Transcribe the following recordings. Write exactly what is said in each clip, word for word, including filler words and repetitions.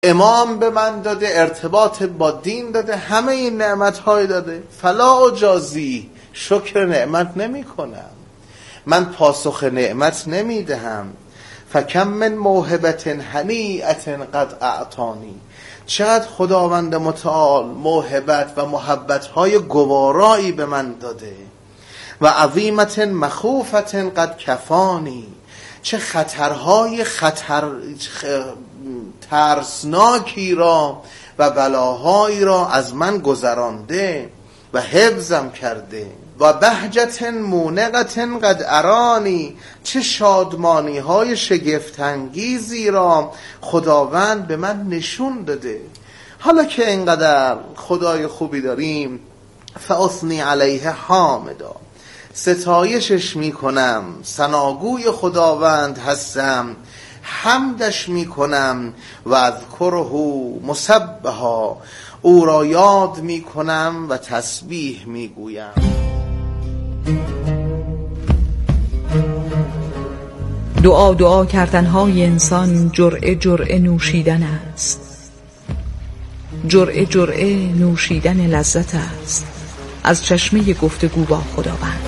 امام به من داده، ارتباط با دین داده، همه این نعمت‌های داده. فلا اجازی، شکر نعمت نمی کنم، من پاسخ نعمت نمی دهم. فکم من موهبت هنیئت قد اعطانی، چقدر خداوند متعال موهبت و محبت‌های گوارایی به من داده. و عظیمت مخوفت قد کفانی، چه خطرهای خطر ترسناکی را و بلاهایی را از من گذرانده و حفظم کرده. و بهجت مونقت قد ارانی، چه شادمانی های شگفت‌انگیزی را خداوند به من نشون داده. حالا که اینقدر خدای خوبی داریم، فاثنی علیه حامدا، ستایشش میکنم، ثناگوی خداوند هستم، حمدش میکنم. و اذکره مسبحا، او را یاد میکنم و تسبیح میگویم. دعا دعا کردنهای انسان جرعه جرعه نوشیدن است، جرعه جرعه نوشیدن لذت است از چشمه گفتگو با خداوند.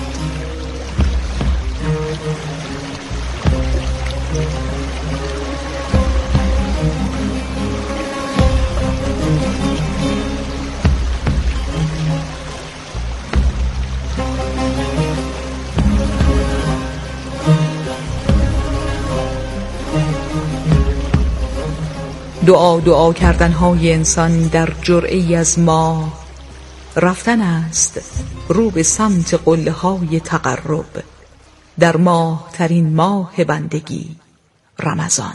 دعا دعا کردنهای انسان در جرعه‌ای از ماه رفتن است رو به سمت قله های تقرب در ماه ترین ماه بندگی رمضان.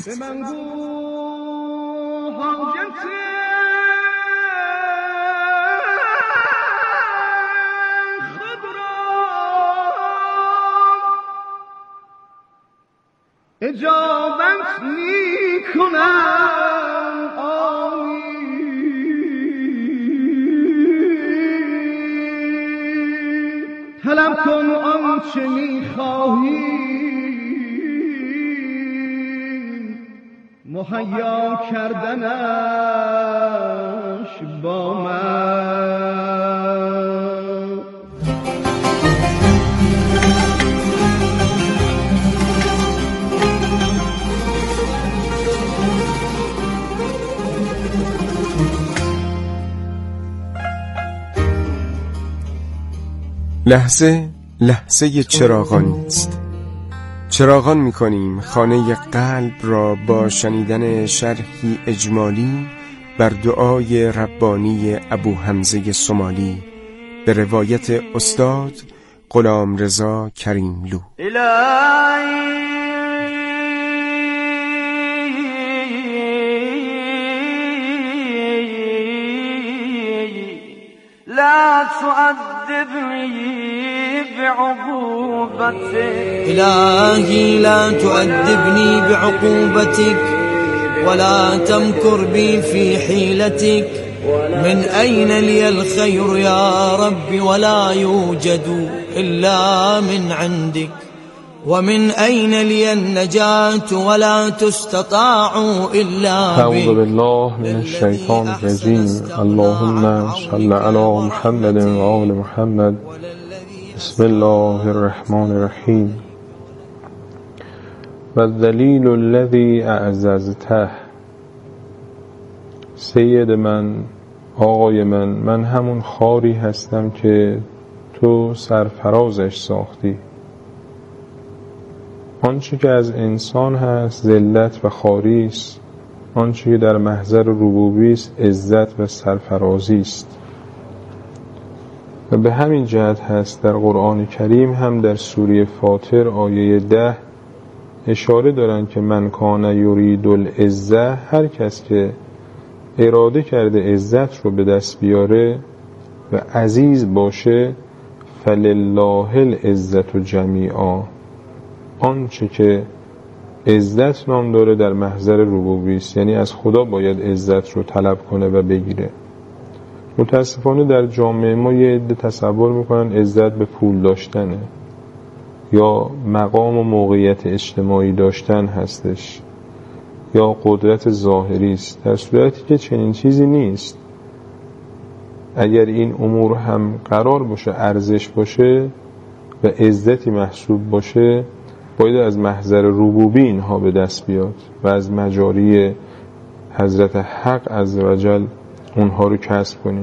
اجابت می کنم آمین، طلب کن آنچه می خواهی، مهیا کردنش با من. لحظه لحظه چراغانی است. چراغان می‌کنیم خانه قلب را با شنیدن شرحی اجمالی بر دعای ربانی ابو حمزه سومالی به روایت استاد غلامرضا کریملو. الهی لا تؤدبني بعقوبتك، إلهي لا تؤدبني بعقوبتك ولا تمكر بي في حيلتك. من أين لي الخير يا رب ولا يوجد إلا من عندك، ومن أين لي النجاة ولا تستطاع إلا بك. أعوذ بالله من الشيطان الرجيم. اللهم صل على محمد وآل محمد. بسم الله الرحمن الرحیم. و الذلیل الذی اعززته، سید من، آقای من، من همون خاری هستم که تو سرفرازش ساختی. آنچه که از انسان هست ذلت و خاری است، آنچه که در محضر ربوبی است عزت و سرفرازی است. و به همین جهت هست در قرآن کریم هم در سوره فاطر آیه ده اشاره دارن که من کان یرید العزة، هر کس که اراده کرده عزت رو به دست بیاره و عزیز باشه، فلله العزة جمیعا، آنچه که عزت نام داره در محضر ربوبی است، یعنی از خدا باید عزت رو طلب کنه و بگیره. متاسفانه در جامعه ما یه عده تصور میکنن عزت به پول داشتنه یا مقام و موقعیت اجتماعی داشتن هستش یا قدرت ظاهری است، در صورتی که چنین چیزی نیست. اگر این امور هم قرار باشه ارزش باشه و عزتی محسوب باشه، باید از محضر ربوبی اینها به دست بیاد و از مجاری حضرت حق عزوجل اونها رو کسب کنیم.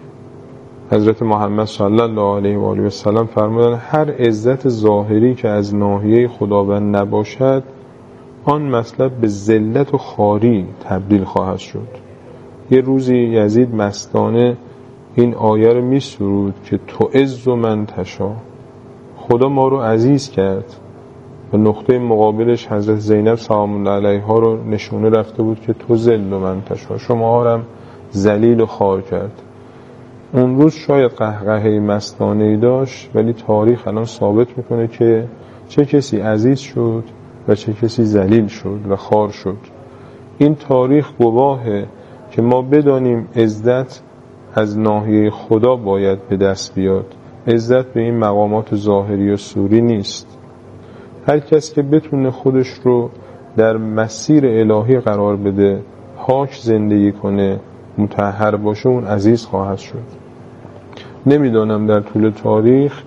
حضرت محمد صلی الله علیه و آله و سلم فرمودند هر عزت ظاهری که از ناحیه خداوند نباشد، آن مطلب به ذلت و خواری تبدیل خواهد شد. یه روزی یزید مستانه این آیه رو می سرود که تو عز و من تشا، خدا ما رو عزیز کرد، و نقطه مقابلش حضرت زینب سلام الله علیها رو نشونه رفته بود که تو ذل و من تشا، شما هم ذلیل و خوار کرد. اون روز شاید قهقهه مستانه‌ای داشت، ولی تاریخ الان ثابت میکنه که چه کسی عزیز شد و چه کسی ذلیل شد و خوار شد. این تاریخ گواهه که ما بدانیم عزت از ناحیه خدا باید به دست بیاد. عزت به این مقامات ظاهری و صوری نیست. هر کس که بتونه خودش رو در مسیر الهی قرار بده، پاک زندگی کنه، مطهر باشه، اون عزیز خواهد شد. نمیدانم در طول تاریخ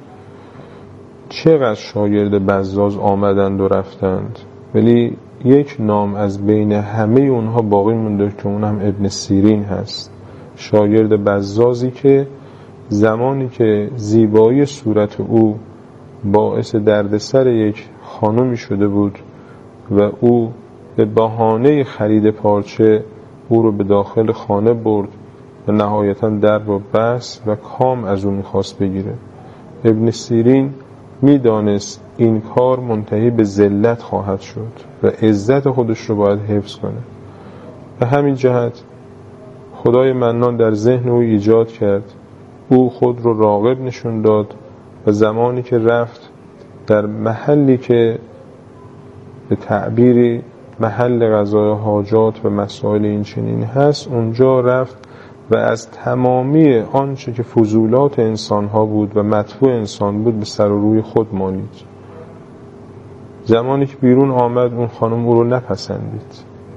چقدر شاگرد بزاز آمدند و رفتند، ولی یک نام از بین همه اونها باقی مونده که اونم ابن سیرین هست. شاگرد بزازی که زمانی که زیبایی صورت او باعث دردسر یک خانمی شده بود و او به بهانه خرید پارچه او رو به داخل خانه برد و نهایتاً در رو بست و کام از او میخواست بگیره. ابن سیرین میدانست این کار منتهی به ذلت خواهد شد و عزت خودش رو باید حفظ کنه. به همین جهت خدای منان در ذهن او ایجاد کرد، او خود رو راغب نشون داد و زمانی که رفت در محلی که به تعبیری محل قضای حاجات و مسائل این چنین هست، اونجا رفت و از تمامی آنچه که فضولات انسان ها بود و مطبوع انسان بود به سر و روی خود مالید. زمانی که بیرون آمد اون خانم او رو نپسندید،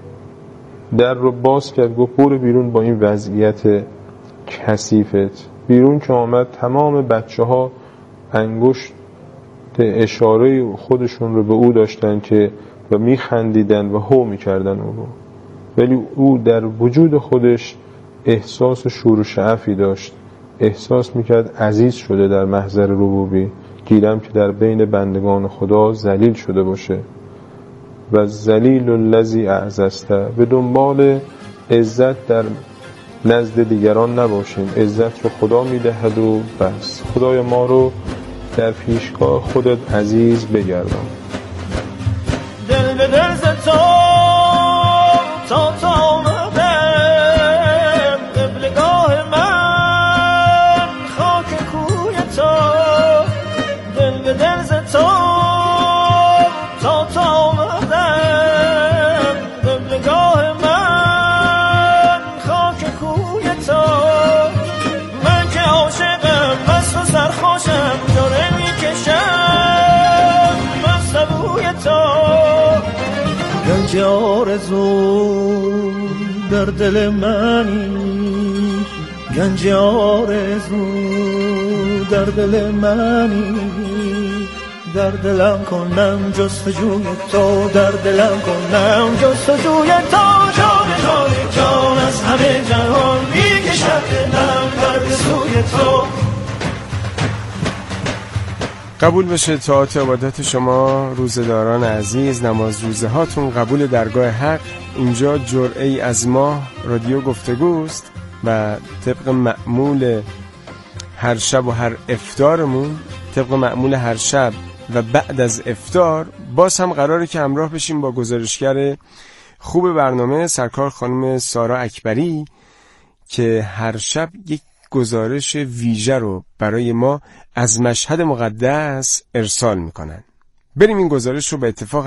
در رو باز کرد، گفت برو بیرون با این وضعیت کثیفت. بیرون که آمد تمام بچه ها انگشت اشاره خودشون رو به او داشتن که و میخندیدن و هو میکردن او رو، ولی او در وجود خودش احساس شور و شعفی داشت، احساس میکرد عزیز شده در محضر ربوبی، گیرم که در بین بندگان خدا ذلیل شده باشه. و ذلیل الذی اعزسته، به دنبال عزت در نزد دیگران نباشیم، عزت رو خدا میدهد و بس. خدای ما رو در پیشگاه خودت عزیز بگردان. دل به دل ز تو تا تا آمدم، قبلگاه من خاک کوی تو. دل به دل ز تو تا تا آمدم، قبلگاه من خاک کوی تو. من که عاشقم مست و سرخوشم، جاره میکشم مست بوی تو. گنج آرزو در دل منی، گنج آرزو در دل منی. در دلم کنم جستجوی تو، در دلم کنم جستجوی تو. جان جان جان از همه جهان میکشد دلم در سوی تو. قبول بشه طاعت عبادت شما روزداران عزیز، نماز روزه هاتون قبول درگاه حق. اینجا جرعه‌ای از ماه رادیو گفتگوست و طبق معمول هر شب و هر افطارمون، طبق معمول هر شب و بعد از افطار باز هم قراره که همراه بشیم با گزارشگر خوب برنامه سرکار خانم سارا اکبری که هر شب یک گزارش ویژه رو برای ما از مشهد مقدس ارسال میکنن. بریم این گزارش رو به اتفاق هم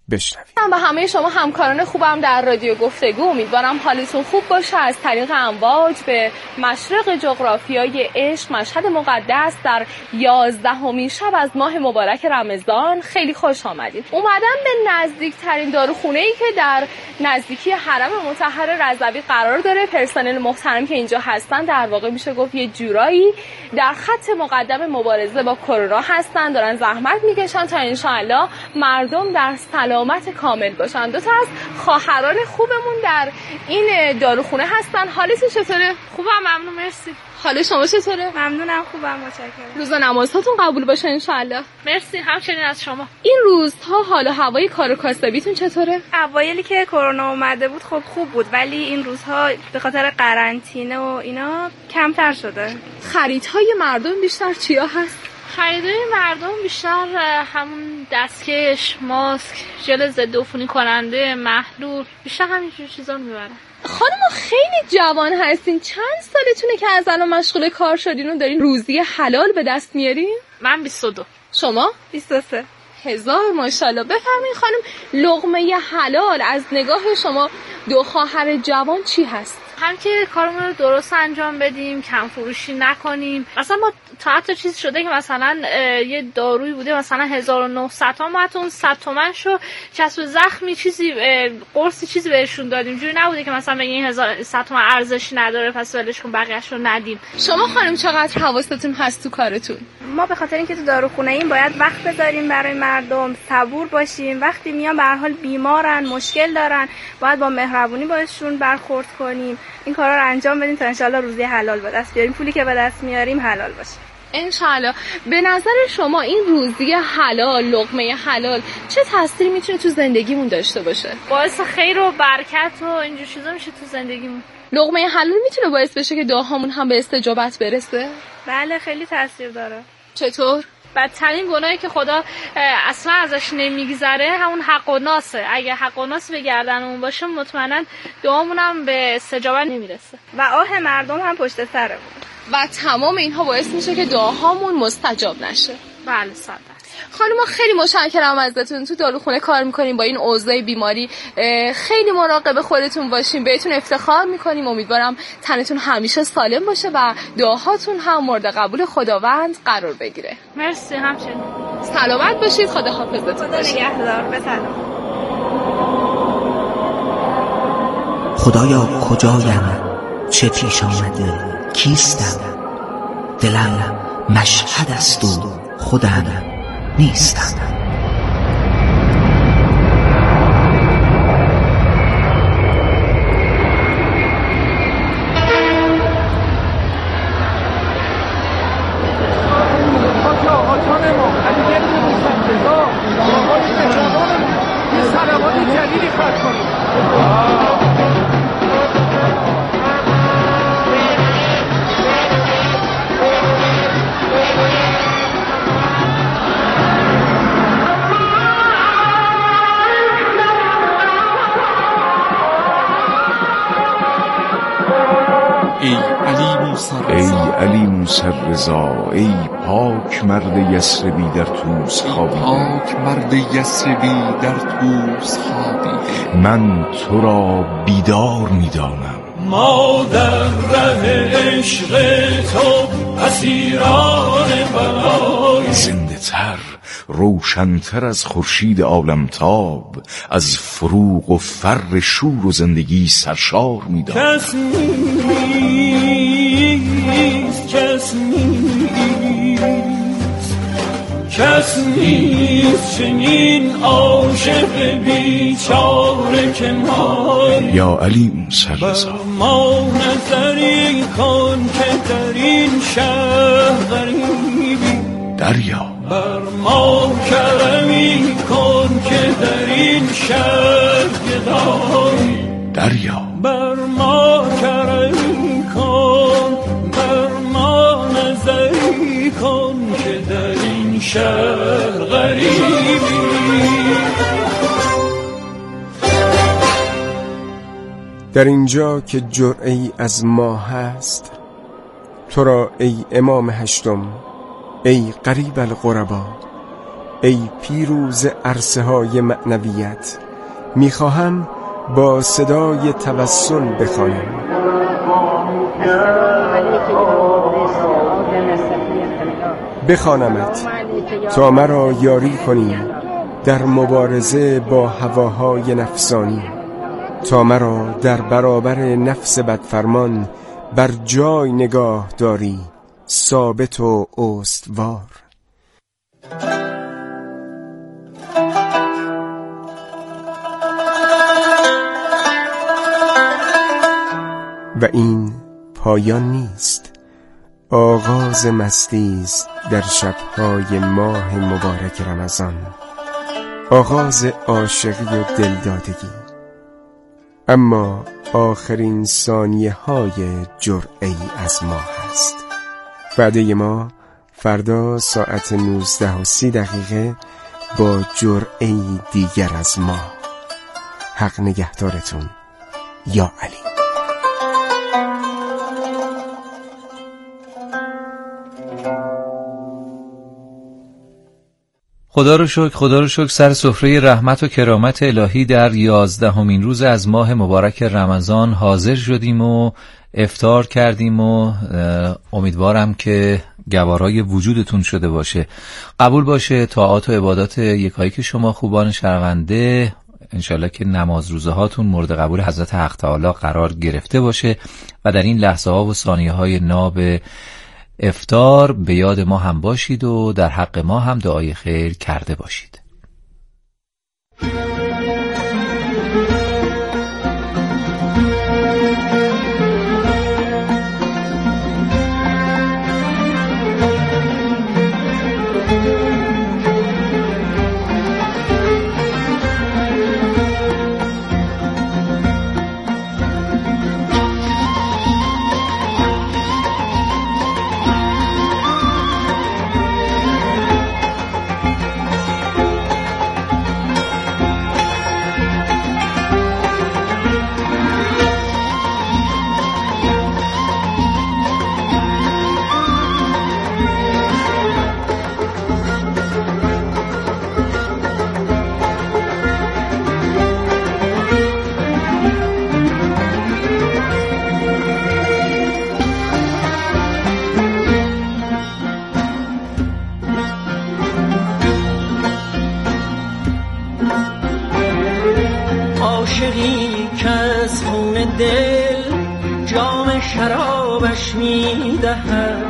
بشنویم. من به همه شما همکاران خوبم در رادیو گفتگو امیدوارم حالتون خوب باشه. از طریق امواج به مشرق جغرافیای عشق، مشهد مقدس در یازدهمین شب از ماه مبارک رمضان خیلی خوش آمدید. اومدم به نزدیکترین داروخونه‌ای که در نزدیکی حرم مطهر رضوی قرار داره. پرسنل محترم که اینجا هستن در واقع میشه گفت یه جورایی در خط مقدم مبارزه با کرونا هستن، دارن زحمت میکشن تا انشاءالله مردم در سلامت کامل باشن. دو تا از خواهران خوبمون در این داروخونه هستن. حالتون چطوره؟ خوبم، ممنون، مرسی. حال شما چطوره؟ ممنونم، خوبم، متشکرم. روزا نمازهاتون قبول باشه انشاءالله. مرسی، همچنین از شما. این روزها حال و هوای کار و کاسبیتون چطوره؟ اوایلی که کرونا اومده بود خب خوب بود، ولی این روزها به خاطر قرنطینه و اینا کمتر شده. خریدهای مردم بیشتر چیا هست؟ خریدهای مردم بیشتر همون دستکش، ماسک، ژل ضد عفونی کننده، محلول، بیشتر همینجور چیزا رو میبرن. خانم خیلی جوان هستین، چند سالتونه که از الان مشغول کار شدین و دارین روزی حلال به دست میارین؟ من بیست و دو. شما؟ بیست و سه. هزار ماشاءالله. بفرمایید خانم، لقمه حلال از نگاه شما دو خواهر جوان چی هست؟ هم که کارمون رو درست انجام بدیم، کم فروشی نکنیم. مثلا ما تا حتی چیز شده که مثلا یه دارویی بوده مثلا هزار و نهصد تومان، ما اون صد تومن شو چسب زخمی چیزی قرصی چیزی بهشون دادیم. جوری نبوده که مثلا بگین این هزار و صد تومن ارزشی نداره پس ولش کن بقیه‌شو ندیم. شما خانم چقدر حواستون هست تو کارتون؟ ما به خاطر اینکه تو داروخونه ایم باید وقت بذاریم برای مردم، صبور باشیم. وقتی میان به هر حال بیمارن، مشکل دارن، باید با مهربونی باشون برخورد کنیم. این کارا رو انجام بدیم تا انشالله روزی حلال به دست بیاریم، پولی که به دست میاریم حلال باشه انشالله. به نظر شما این روزی حلال، لقمه حلال چه تأثیری میتونه تو زندگیمون داشته باشه؟ باعث خیر و برکت و اینجور چیزا میشه تو زندگیمون. لقمه حلال میتونه باعث بشه که دعاهامون هم به استجابت برسه؟ بله، خیلی تاثیر داره. چطور؟ بدترین گناهی که خدا اصلا ازش نمیگذره همون حق و ناسه. اگه حق و ناس به گردنمون باشه مطمئنا دعامون هم به استجابت نمیرسه و آه مردم هم پشت سرمون و تمام اینها باعث میشه که دعاهامون مستجاب نشه. بله صد. خانم خیلی متشکرم ازتون. تو داروخونه کار میکنیم، با این اوضاع بیماری خیلی مراقب خودتون باشین. بهتون افتخار میکنیم. امیدوارم تنتون همیشه سالم باشه و دعاهاتون هم مورد قبول خداوند قرار بگیره. مرسی، همچنین. سلامت باشید. خدا حافظتون. خدا نگهدار. بسلام. خدایا کجایم، چه پیش آمده، کیستم؟ دلم مشهد است و خودم نیستم. ای علی موسی رضا، ای پاک مرد یثربی در طوس خوابیده، پاک مرد یثربی در طوس خوابیده، من تو را بیدار می‌دانم. ما در ره عشق تو اسیران بلای، زنده تر، روشن‌تر از خورشید عالمتاب، از فروغ و فر شور و زندگی سرشار می‌دانم. کس نیست، کس نیست، کس نیست چنین عاشق بیچاره که ما. یا علی موسی رضا، ما نظری کن که در این شهر غریبی، دریا بر ما کرمی کن که در این شهر گدایی، دریا بر ما کرمی کن، بر ما نظری کن که در این شهر غریبی. در اینجا که جرعه‌ای از ما هست، تو را ای امام هشتم، ای قریب الغربا، ای پیروز عرصه های معنویت، میخواهم با صدای توسل بخوانم. بخوانمت تا مرا یاری کنی در مبارزه با هواهای نفسانی، تا مرا در برابر نفس بدفرمان بر جای نگاه داری، ثابت و استوار. و این پایان نیست، آغاز مستی است در شب‌های ماه مبارک رمضان، آغاز عاشقی و دلدادگی، اما آخرین ثانیه های جرعه‌ای از ماه است. وعده ما فردا ساعت نوزده و سی دقیقه با جرعه‌ای دیگر از ماه. حق نگهدارتون، یا علی. خدا رو شکر، خدا رو شکر سر سفره رحمت و کرامت الهی در یازدهمین روز از ماه مبارک رمضان حاضر شدیم و افطار کردیم و امیدوارم که گوارای وجودتون شده باشه. قبول باشه طاعات و عبادات یکایک شما خوبان شنونده، انشالله که نماز روزه هاتون مورد قبول حضرت حق تعالی قرار گرفته باشه و در این لحظه ها و ثانیه های ناب افطار به یاد ما هم باشید و در حق ما هم دعای خیر کرده باشید. عاشقی که از خون دل جام شرابش می دهد،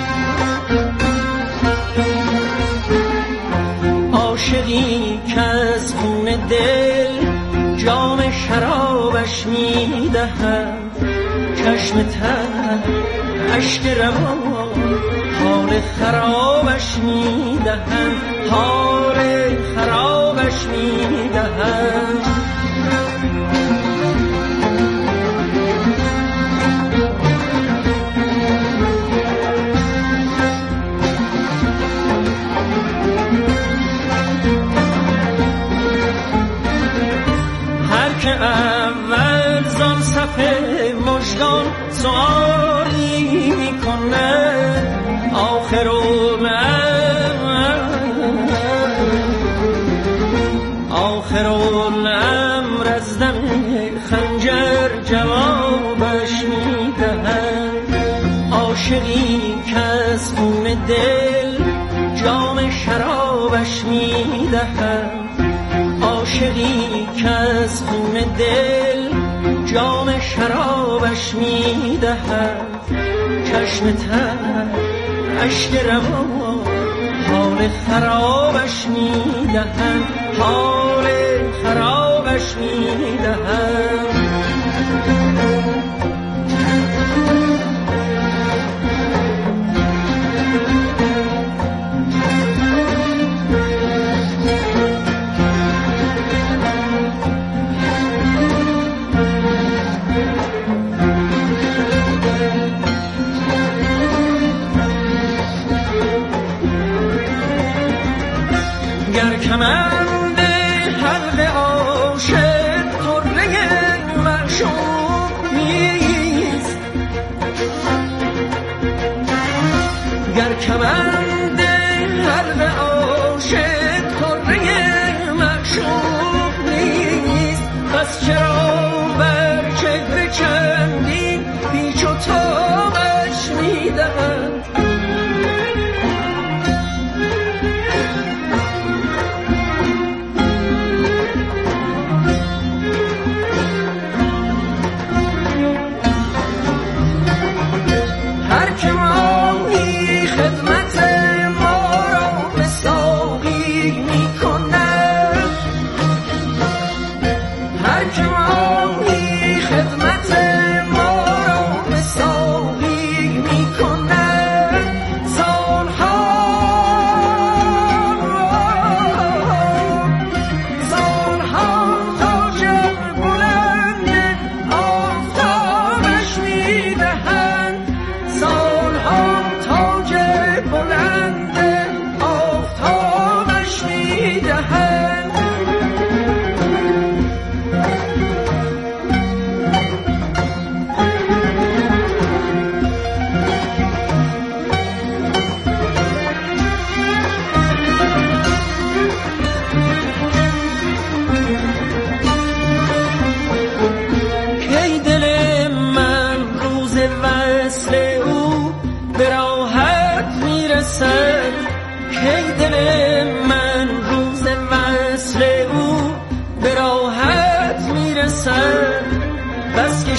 عاشقی که از خون دل جام شرابش می دهد، چشم تر اشک روان حال خرابش می دهد، حال خرابش می دهد. اول زان صفحه مژگان سؤالی میکنه، آخر الامر آخر الامر از دم خنجر جوابش میدهد، عاشقی که از خون دل جام شرابش میدهد، عاشقی که از خون دل جام شرابش میدهد، چشم تر اشک روان حال خرابش میدهد، حال خرابش میدهد. کمند حلق عاشق طره معشوق نیست، گر کمند حلق عاشق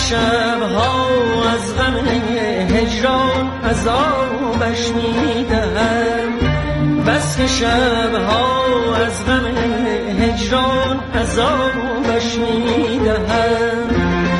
شبها از غم هجران عذابش میدهم، بس که شبها از غم هجران عذابش میدهم.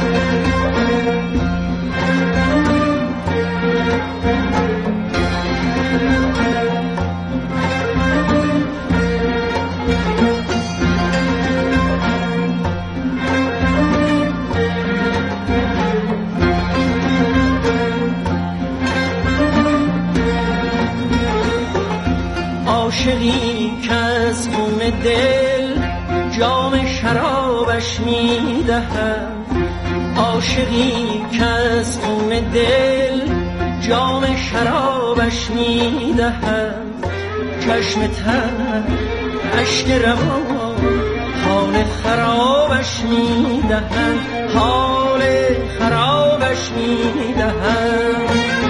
عاشقی که از خون دل جام شرابش میدهم، عاشقی که از خون دل جام شرابش میدهم. چشم تر اشک روان حال خرابش میدهم، حال خرابش میدهم.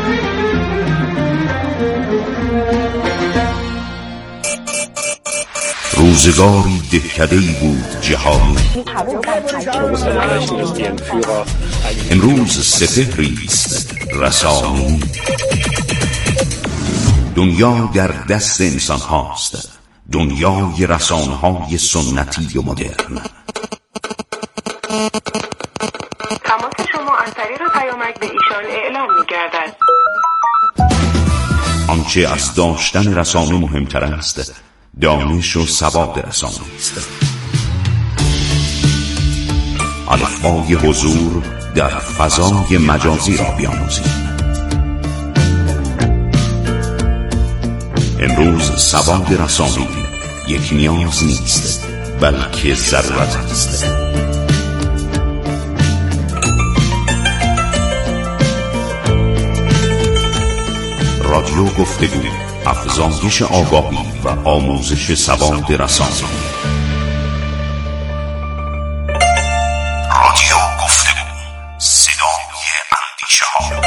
روزگاری دهکده‌ای بود جهان، امروز سپهری است رسانی. دنیا در دست انسان هاست، دنیای رسانه های سنتی و مدرن. تماس شما از طریق پیامک به ایشان اعلام می‌گردد. آنچه از داشتن رسانه مهمتر است، دانش و سواد رسانه است. الفبای حضور در فضای مجازی را بیاموزیم. امروز سواد رسانه‌ای یک نیاز نیست، بلکه ضرورت است. رادیو گفتگو، افزایش آگاهی و آموزش سواد رسانه‌ای. رادیو گفتگو، صدای اندیشه‌ها.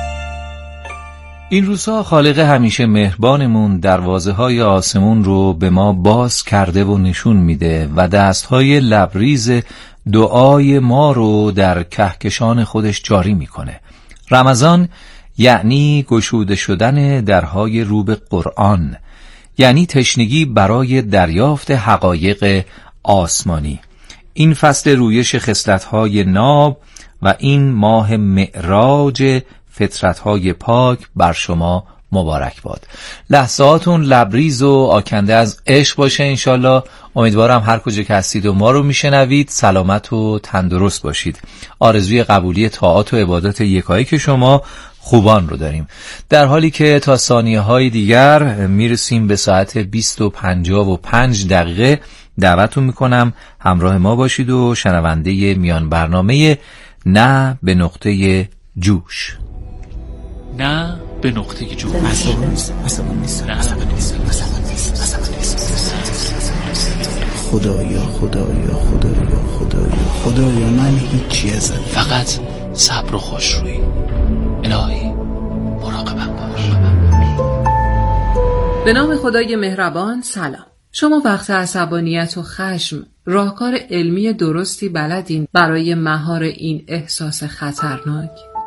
این روزها خالق همیشه مهربانمون دروازه های آسمون رو به ما باز کرده و نشون میده و دستهای لبریز دعای ما رو در کهکشان خودش جاری میکنه. رمضان یعنی گشوده شدن درهای رو به قرآن، یعنی تشنگی برای دریافت حقایق آسمانی. این فصل رویش خصلت‌های ناب و این ماه معراج فطرت‌های پاک بر شما مبارک باد. لحظاتون لبریز و آکنده از عشق باشه انشالله. امیدوارم هر کجا که هستید و ما رو میشنوید سلامت و تندرست باشید. آرزوی قبولی طاعات و عبادات یکایی که شما خوبان رو داریم. در حالی که تا ثانیه های دیگر میرسیم به ساعت بیست و پنجاه و پنج دقیقه، دعوتتون میکنم همراه ما باشید و شنونده میان برنامه نه به نقطه جوش. نه به نقطه جوش. خدایا خدایا خدایا خدایا خدایا من هیچی ازم، فقط صبر و خوشرویی. الهی مراقبم باش. به نام خدای مهربان. سلام. شما وقت عصبانیت و خشم راهکار علمی درستی بلدین برای مهار این احساس خطرناک؟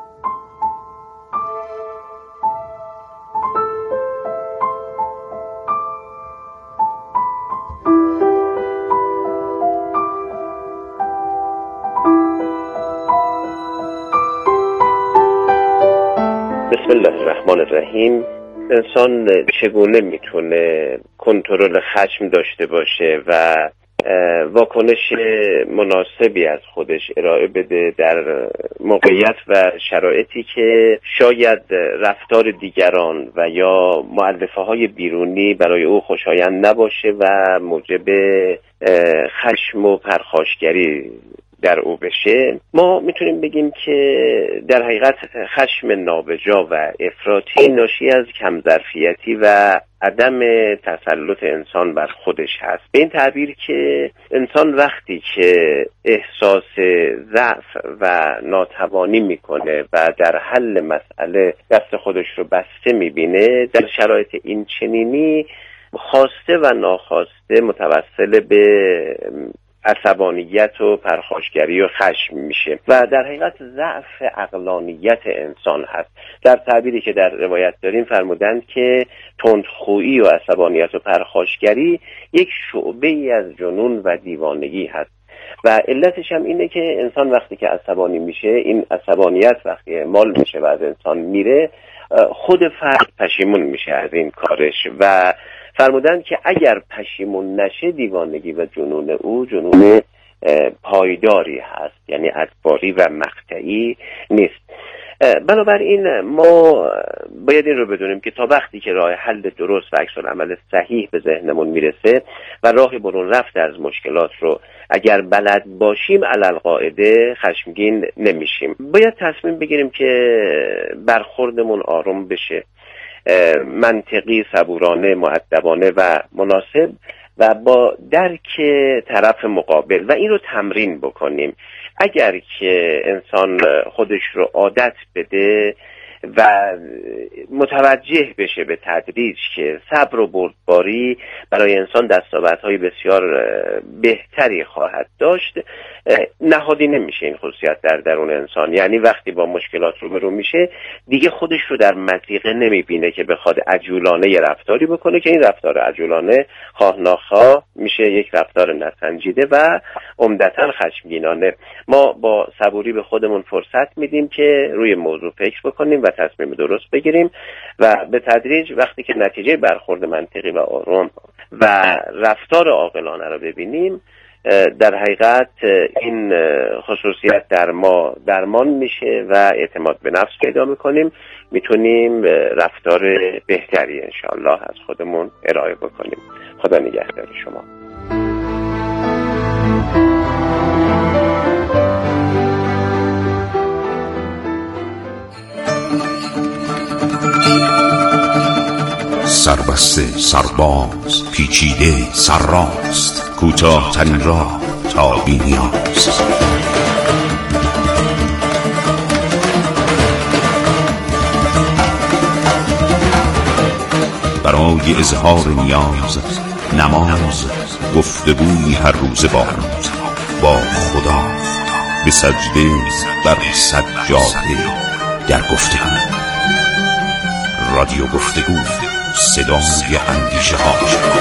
بسم الله الرحمن الرحیم. انسان چگونه میتونه کنترل خشم داشته باشه و واکنش مناسبی از خودش ارائه بده در موقعیت و شرایطی که شاید رفتار دیگران و یا مؤلفه های بیرونی برای او خوشایند نباشه و موجب خشم و پرخاشگری در او بشه؟ ما میتونیم بگیم که در حقیقت خشم نابجا و افراطی ناشی از کم ظرفیتی و عدم تسلط انسان بر خودش هست. به این تعبیر که انسان وقتی که احساس ضعف و ناتوانی میکنه و در حل مسئله دست خودش رو بسته میبینه، در شرایط این چنینی خواسته و ناخواسته متوسل به عصبانیت و پرخاشگری و خشم میشه و در حقیقت ضعف عقلانیت انسان هست. در تعبیری که در روایت داریم فرمودند که تندخویی و عصبانیت و پرخاشگری یک شعبه ای از جنون و دیوانگی هست و علتش هم اینه که انسان وقتی که عصبانی میشه، این عصبانیت وقتی اعمال میشه و از انسان میره، خود فرد پشیمون میشه از این کارش و فرمودند که اگر پشیمون نشه دیوانگی و جنون او جنون پایداری هست، یعنی ادباری و مقطعی نیست. بنابراین ما باید این رو بدونیم که تا وقتی که راه حل درست و عکس العمل صحیح به ذهنمون میرسه و راه برون رفت از مشکلات رو اگر بلد باشیم علالقاعده خشمگین نمیشیم. باید تصمیم بگیریم که برخوردمون آروم بشه، منطقی، صبورانه، مؤدبانه و مناسب و با درک طرف مقابل و این رو تمرین بکنیم. اگر که انسان خودش رو عادت بده و متوجه بشه به تدریج که صبر و بردباری برای انسان دستاوردهای بسیار بهتری خواهد داشت، نهادی نمیشه این خصوصیت در درون انسان. یعنی وقتی با مشکلات روبرو میشه دیگه خودش رو در مضیقه نمیبینه که بخواد عجولانه یه رفتاری بکنه که این رفتار عجولانه خواه ناخواه میشه یک رفتار نسنجیده و عمدتاً خشمگینانه. ما با صبوری به خودمون فرصت میدیم که روی موضوع فکر بکنیم و تصمیم درست بگیریم و به تدریج وقتی که نتیجه برخورد منطقی و آروم و رفتار عاقلانه رو ببینیم، در حقیقت این خصوصیت در ما درمان میشه و اعتماد به نفس پیدا میکنیم، میتونیم رفتار بهتری انشاءالله از خودمون ارائه بکنیم. خدا نگهدار شما. سربسته، سرباز، پیچیده، سرراست، کوتاه ترین راه تا بی نیاز. برای اظهار نیاز، نماز، گفتگوی هر روز با با خدا، به سجده بر سجاده در گفتگو. رادیو گفتگو، صدای اندیشه ها.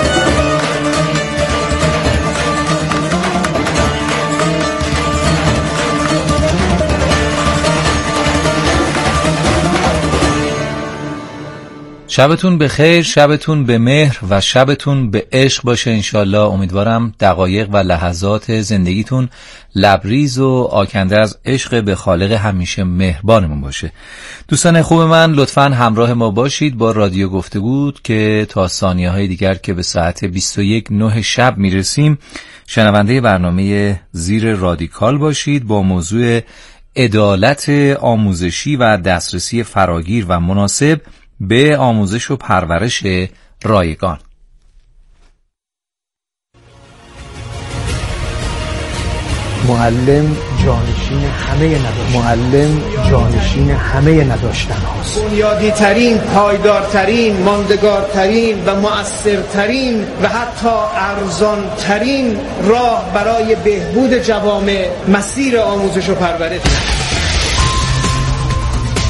شبتون به خیر، شبتون به مهر و شبتون به عشق باشه انشالله. امیدوارم دقایق و لحظات زندگیتون لبریز و آکنده از عشق به خالق همیشه مهربانمون باشه. دوستان خوب من، لطفاً همراه ما باشید با رادیو گفتگو که تا ثانیه های دیگر که به ساعت بیست و یک نه شب میرسیم شنونده برنامه زیر رادیکال باشید با موضوع عدالت آموزشی و دسترسی فراگیر و مناسب به آموزش و پرورش رایگان. معلم جانشین همه نداشتن معلم جانشین همه نداشتن هاست. بنیادی ترین، پایدارترین، ماندگارترین و مؤثرترین و حتی ارزان ترین راه برای بهبود جوامع مسیر آموزش و پرورش.